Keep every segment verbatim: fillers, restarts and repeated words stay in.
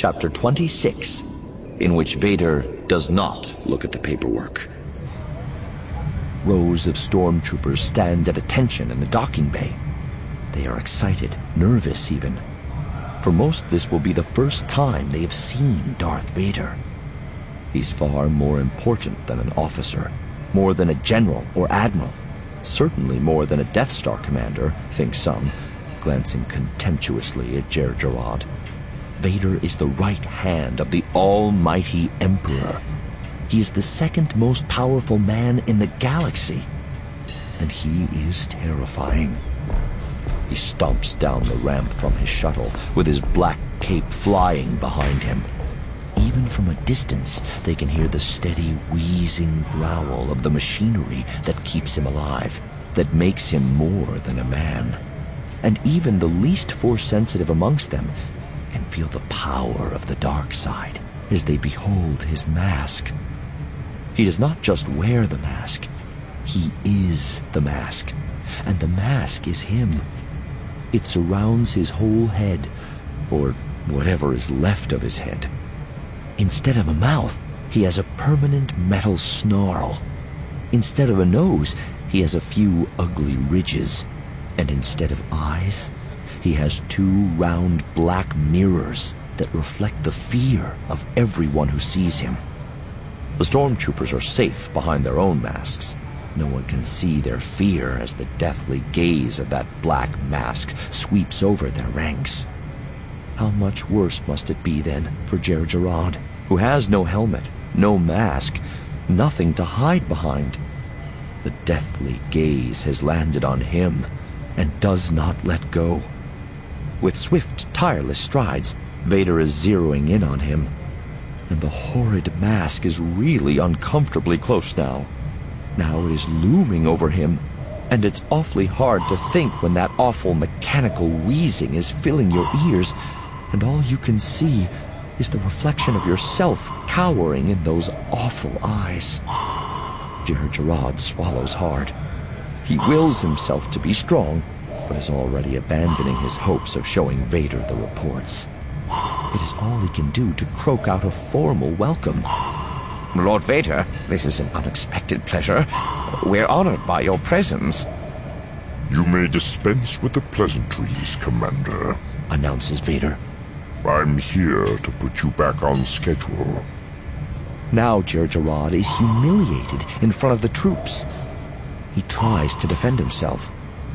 Chapter twenty-six, in which Vader does not look at the paperwork. Rows of stormtroopers stand at attention in the docking bay. They are excited, nervous even. For most, this will be the first time they have seen Darth Vader. He's far more important than an officer, more than a general or admiral, certainly more than a Death Star commander, think some, glancing contemptuously at Jar Jarrod. Vader is the right hand of the almighty Emperor. He is the second most powerful man in the galaxy, and he is terrifying. He stomps down the ramp from his shuttle, with his black cape flying behind him. Even from a distance, they can hear the steady, wheezing growl of the machinery that keeps him alive, that makes him more than a man. And even the least Force-sensitive amongst them can feel the power of the dark side as they behold his mask. He does not just wear the mask, he is the mask, and the mask is him. It surrounds his whole head, or whatever is left of his head. Instead of a mouth, he has a permanent metal snarl. Instead of a nose, he has a few ugly ridges. And instead of eyes, he has two round black mirrors that reflect the fear of everyone who sees him. The stormtroopers are safe behind their own masks. No one can see their fear as the deathly gaze of that black mask sweeps over their ranks. How much worse must it be, then, for Jar Jarrod, who has no helmet, no mask, nothing to hide behind? The deathly gaze has landed on him and does not let go. With swift, tireless strides, Vader is zeroing in on him, and the horrid mask is really uncomfortably close now. Now it is looming over him, and it's awfully hard to think when that awful mechanical wheezing is filling your ears, and all you can see is the reflection of yourself cowering in those awful eyes. Jar Jarrod swallows hard. He wills himself to be strong, but is already abandoning his hopes of showing Vader the reports. It is all he can do to croak out a formal welcome. Lord Vader, this is an unexpected pleasure. We're honored by your presence. You may dispense with the pleasantries, Commander, announces Vader. I'm here to put you back on schedule. Now Jar Jarrod is humiliated in front of the troops. He tries to defend himself.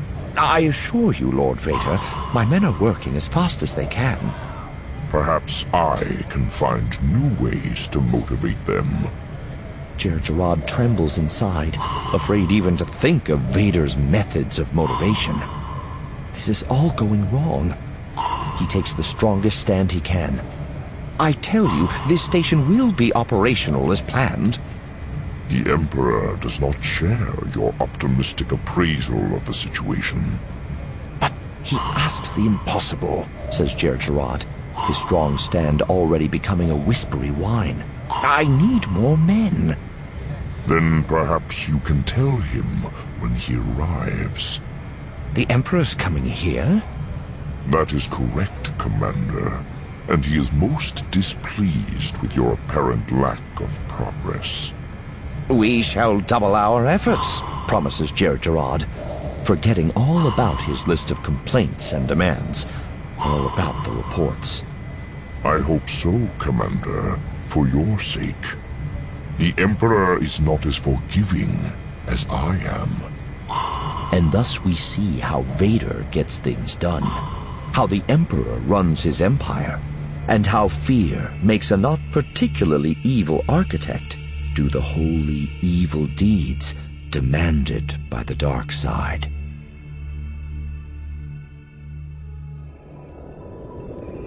I assure you, Lord Vader, my men are working as fast as they can. Perhaps I can find new ways to motivate them. Jar Jarrod trembles inside, afraid even to think of Vader's methods of motivation. This is all going wrong. He takes the strongest stand he can. I tell you, this station will be operational as planned. The Emperor does not share your optimistic appraisal of the situation. But he asks the impossible, says Jar Jarrod, his strong stand already becoming a whispery whine. I need more men. Then perhaps you can tell him when he arrives. The Emperor's coming here? That is correct, Commander. And he is most displeased with your apparent lack of progress. We shall double our efforts, promises Jar Jarrod, forgetting all about his list of complaints and demands, all about the reports. I hope so, Commander, for your sake. The Emperor is not as forgiving as I am. And thus we see how Vader gets things done, how the Emperor runs his empire, and how fear makes a not particularly evil architect do the wholly evil deeds demanded by the dark side.